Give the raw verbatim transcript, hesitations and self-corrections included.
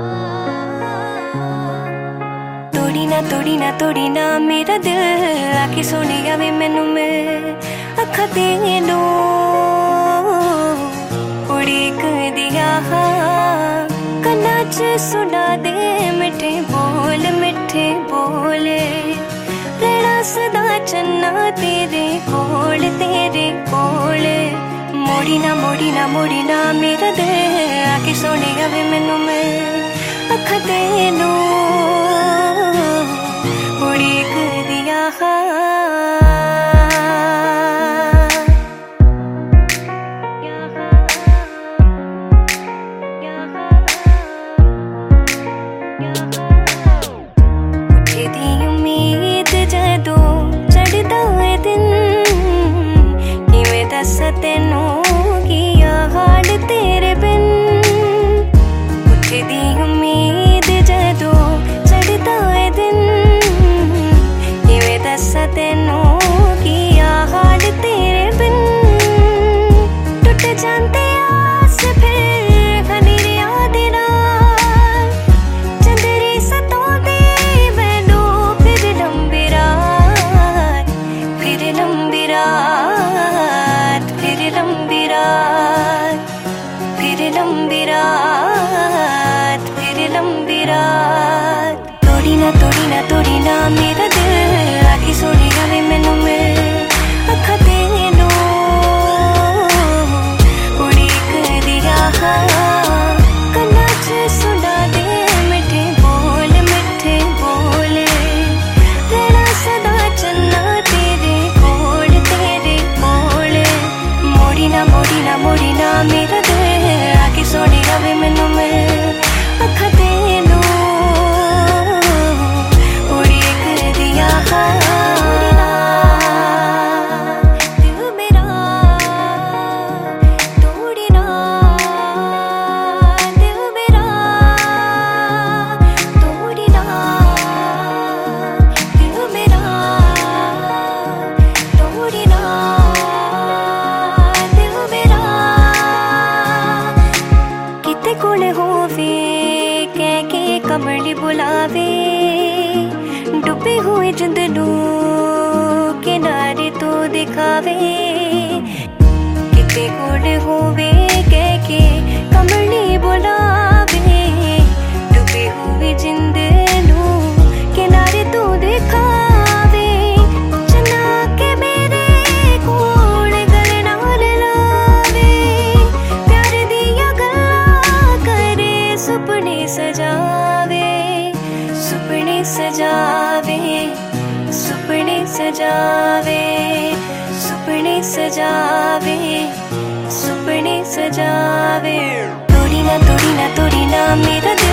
तोड़ी ना तोड़ी ना तोड़ी ना मेरा दिल आके सोने आवे मैनू मिल अखा तेनू उड़ीक दिया कन्ना च सुना दे मिठे बोल मिठे बोल रहना सदा चन्ना तेरे कोल तेरे कोल मोड़ी ना मोड़ी ना मोड़ी ना मेरा दिल आके सोने आवे मैनू मिल अखा तेनू उड़ीक दिया उठे दी उम्मीद जदों चढ़दा है दिन किवें दस्सां तैनू किया हाल तेरे बिन उठे दी उम्मीद जदों चढ़दा है दिन तैनू किया हाल तेरे बिन टुट जाते आस फिर खनीरिया दे नाल चंदरी सतांदे मैनू फिर लंबी रात फिर लंबी रात फिर लंबी रात फिर लंबी रात फिर लंबी रात तोड़ी ना तोड़ी ना तोड़ी ना मेरा दिल आके सोने आवे मैनू मिल अखा तेनू उड़ीक दिया कन्ना च सुना दे मिठे बोल मिठे बोल रहना सदा चन्ना तेरे कोल तेरे कोल मोड़ी ना मोड़ी ना मोड़ी ना मेरा दिल आके सोने आवे मैनू मिल अखा तेनू कमली बुलावे डूबी हुई जिंद नू किनारे तो दिखावे किते कोल होवे कह के कमली बुलावे डूबी हुई जिंद नू किनारे तो दिखावे चन्ना के मेरे कोल गले नाल लावे प्यार दिया गल्लां करे सुपने सजावे सुपने सजावे सुपने सजावे सुपने सजावे सुपने सजावे तोड़ी ना तोड़ी ना तोड़ी ना मेरा